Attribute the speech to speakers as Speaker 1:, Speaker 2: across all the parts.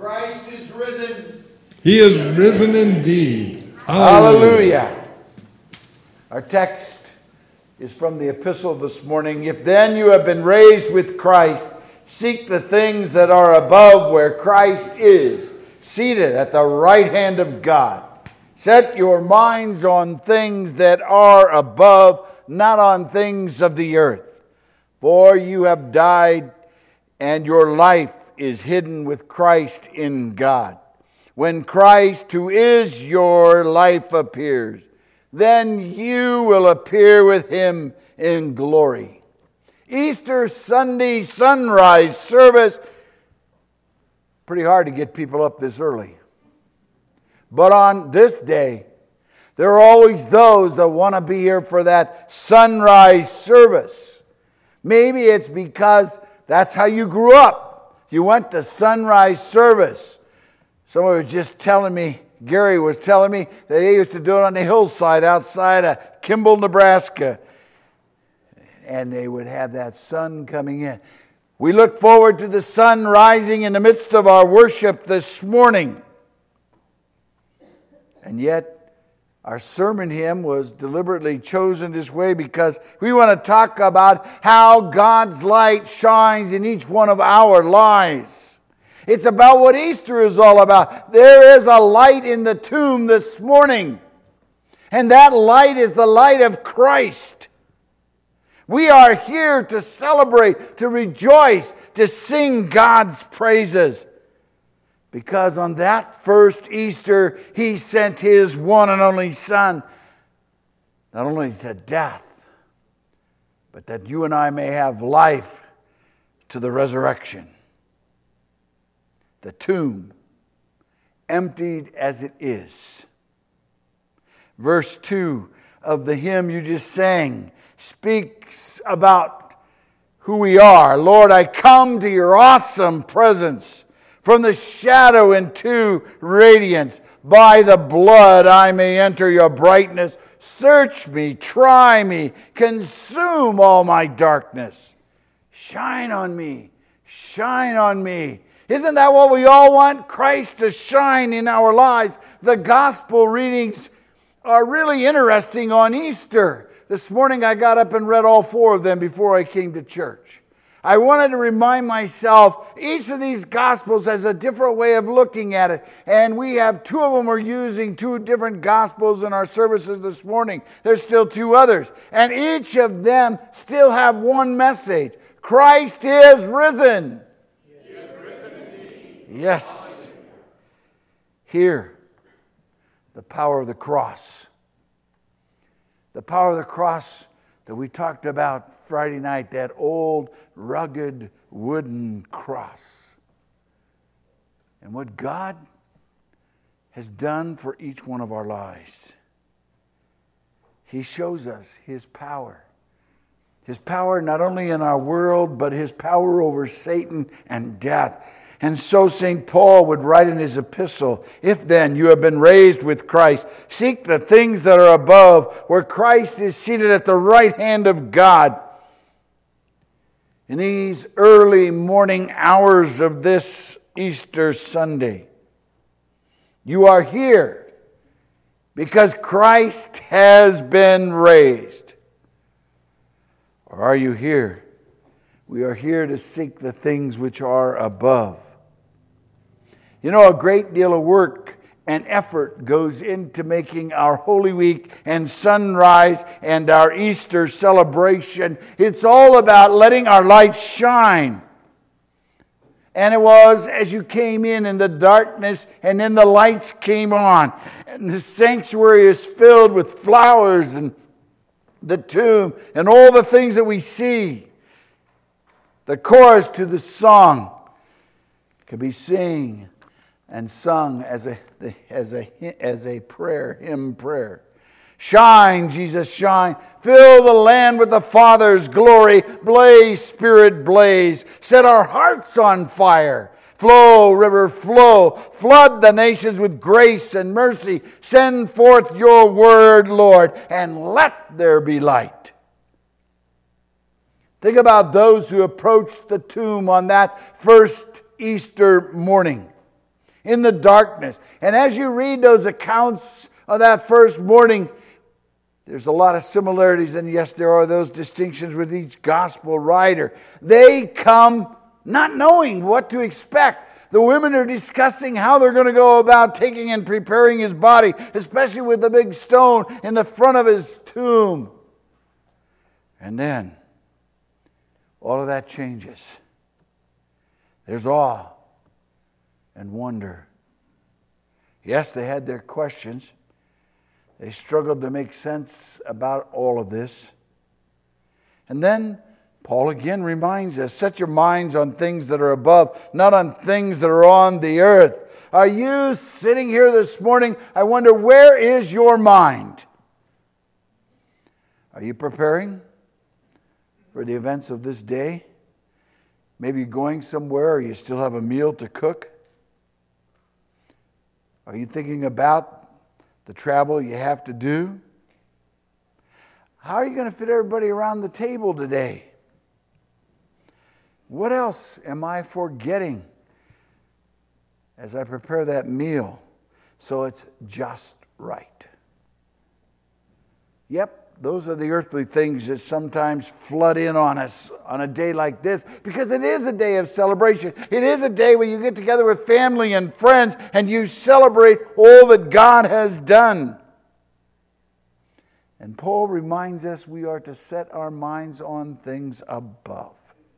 Speaker 1: Christ is risen.
Speaker 2: He is risen indeed.
Speaker 1: Hallelujah. Our text is from the epistle this morning. If then you have been raised with Christ, seek the things that are above where Christ is, seated at the right hand of God. Set your minds on things that are above, not on things of the earth. For you have died, and your life is hidden with Christ in God. When Christ, who is your life, appears, then you will appear with him in glory. Easter Sunday sunrise service. Pretty hard to get people up this early. But on this day, there are always those that want to be here for that sunrise service. Maybe it's because that's how you grew up. You went to sunrise service. Someone was just telling me, Gary was telling me, that they used to do it on the hillside outside of Kimball, Nebraska. And they would have that sun coming in. We look forward to the sun rising in the midst of our worship this morning. And yet, our sermon hymn was deliberately chosen this way because we want to talk about how God's light shines in each one of our lives. It's about what Easter is all about. There is a light in the tomb this morning. And that light is the light of Christ. We are here to celebrate, to rejoice, to sing God's praises. Because on that first Easter, He sent His one and only Son, not only to death, but that you and I may have life to the resurrection. The tomb, emptied as it is. Verse 2 of the hymn you just sang speaks about who we are. Lord, I come to your awesome presence. From the shadow into radiance. By the blood I may enter your brightness. Search me, try me, consume all my darkness. Shine on me, shine on me. Isn't that what we all want? Christ to shine in our lives. The gospel readings are really interesting on Easter. This morning I got up and read all 4 of them before I came to church. I wanted to remind myself, each of these Gospels has a different way of looking at it. And we have 2 of them are using 2 different Gospels in our services this morning. There's still 2 others. And each of them still have one message. Christ is risen. He is risen indeed. Yes. Here, the power of the cross. The power of the cross that we talked about Friday night, that old, rugged, wooden cross. And what God has done for each one of our lives. He shows us His power. His power not only in our world, but His power over Satan and death. And so St. Paul would write in his epistle, if then you have been raised with Christ, seek the things that are above, where Christ is seated at the right hand of God. In these early morning hours of this Easter Sunday, you are here because Christ has been raised. Or are you here? We are here to seek the things which are above. You know, a great deal of work and effort goes into making our Holy Week and sunrise and our Easter celebration. It's all about letting our light shine. And it was as you came in the darkness and then the lights came on. And the sanctuary is filled with flowers and the tomb and all the things that we see. The chorus to the song could be sing and sung as a prayer, hymn prayer. Shine, Jesus, shine. Fill the land with the Father's glory. Blaze, Spirit, blaze. Set our hearts on fire. Flow, river, flow. Flood the nations with grace and mercy. Send forth your word, Lord, and let there be light. Think about those who approached the tomb on that first Easter morning. in the darkness. And as you read those accounts of that first morning, there's a lot of similarities, and yes, there are those distinctions with each gospel writer. They come not knowing what to expect. The women are discussing how they're going to go about taking and preparing his body, especially with the big stone in the front of his tomb. And then, all of that changes. There's awe and wonder. Yes, they had their questions. They struggled to make sense about all of this. And then Paul again reminds us, set your minds on things that are above, not on things that are on the earth. Are you sitting here this morning? I wonder, where is your mind? Are you preparing for the events of this day? Maybe going somewhere, or you still have a meal to cook? Are you thinking about the travel you have to do? How are you going to fit everybody around the table today? What else am I forgetting as I prepare that meal so it's just right? Yep, those are the earthly things that sometimes flood in on us on a day like this, because it is a day of celebration. It is a day where you get together with family and friends and you celebrate all that God has done. And Paul reminds us we are to set our minds on things above.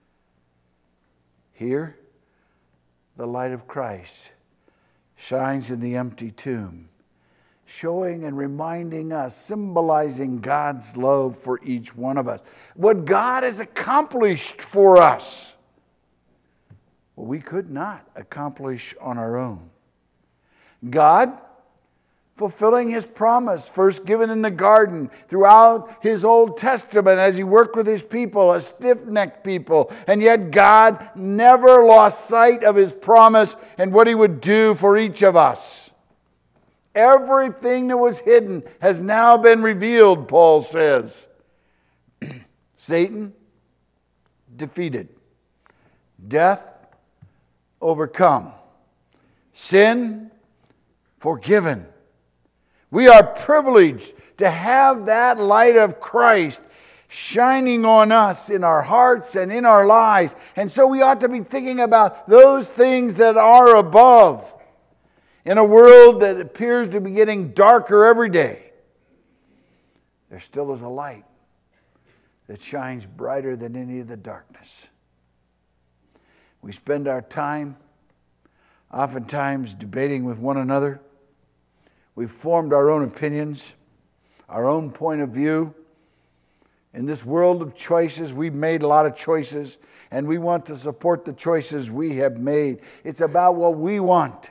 Speaker 1: Here, the light of Christ shines in the empty tomb, showing and reminding us, symbolizing God's love for each one of us. What God has accomplished for us, well, we could not accomplish on our own. God fulfilling His promise, first given in the garden, throughout His Old Testament as He worked with His people, a stiff-necked people. And yet God never lost sight of His promise and what He would do for each of us. Everything that was hidden has now been revealed, Paul says. Satan defeated. Death overcome. Sin forgiven. We are privileged to have that light of Christ shining on us in our hearts and in our lives. And so we ought to be thinking about those things that are above. In a world that appears to be getting darker every day, there still is a light that shines brighter than any of the darkness. We spend our time oftentimes debating with one another. We've formed our own opinions, our own point of view. In this world of choices, we've made a lot of choices, and we want to support the choices we have made. It's about what we want.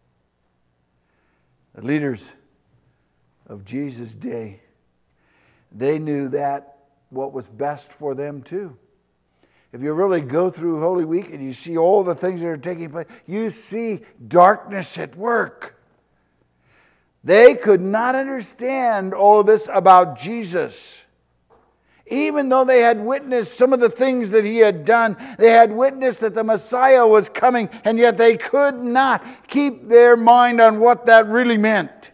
Speaker 1: The leaders of Jesus' day, they knew that what was best for them too. If you really go through Holy Week and you see all the things that are taking place, you see darkness at work. They could not understand all of this about Jesus. Even though they had witnessed some of the things that He had done, they had witnessed that the Messiah was coming, and yet they could not keep their mind on what that really meant.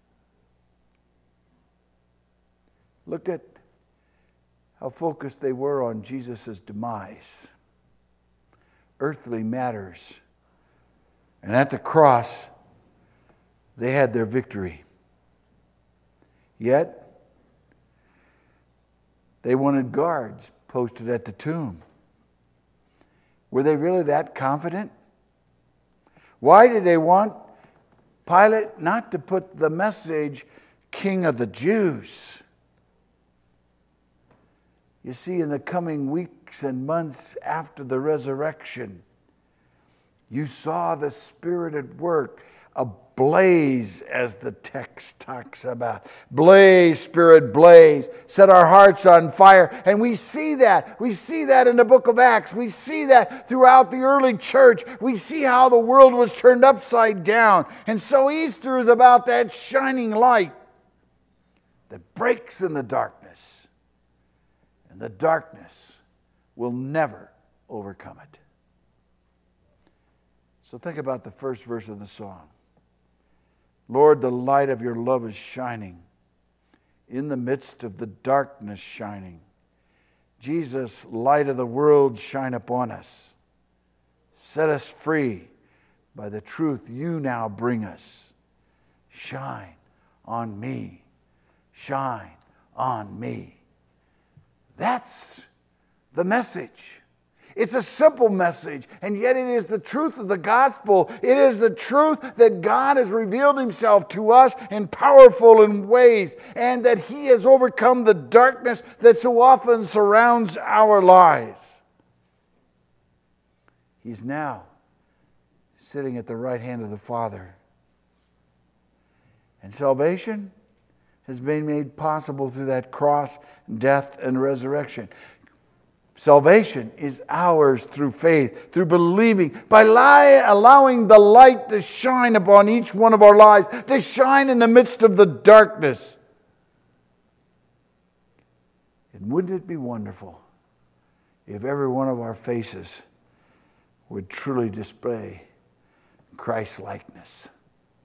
Speaker 1: Look at how focused they were on Jesus' demise. Earthly matters. And at the cross, they had their victory. Yet, they wanted guards posted at the tomb. Were they really that confident? Why did they want Pilate not to put the message, King of the Jews? You see, in the coming weeks and months after the resurrection, you saw the Spirit at work, ablaze, as the text talks about. Blaze, Spirit, blaze. Set our hearts on fire. And we see that. We see that in the book of Acts. We see that throughout the early church. We see how the world was turned upside down. And so Easter is about that shining light that breaks in the darkness. And the darkness will never overcome it. So think about the first verse of the song. Lord, the light of your love is shining, in the midst of the darkness shining. Jesus, light of the world, shine upon us. Set us free by the truth you now bring us. Shine on me. Shine on me. That's the message. It's a simple message, and yet it is the truth of the gospel. It is the truth that God has revealed himself to us in powerful ways, and that he has overcome the darkness that so often surrounds our lives. He's now sitting at the right hand of the Father. And salvation has been made possible through that cross, death, and resurrection. Salvation is ours through faith, through believing, by allowing the light to shine upon each one of our lives, to shine in the midst of the darkness. And wouldn't it be wonderful if every one of our faces would truly display Christ-likeness?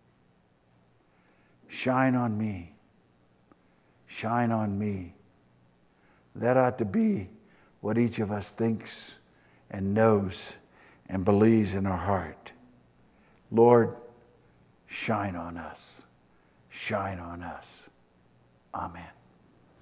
Speaker 1: Shine on me. Shine on me. That ought to be what each of us thinks and knows and believes in our heart. Lord, shine on us. Shine on us. Amen.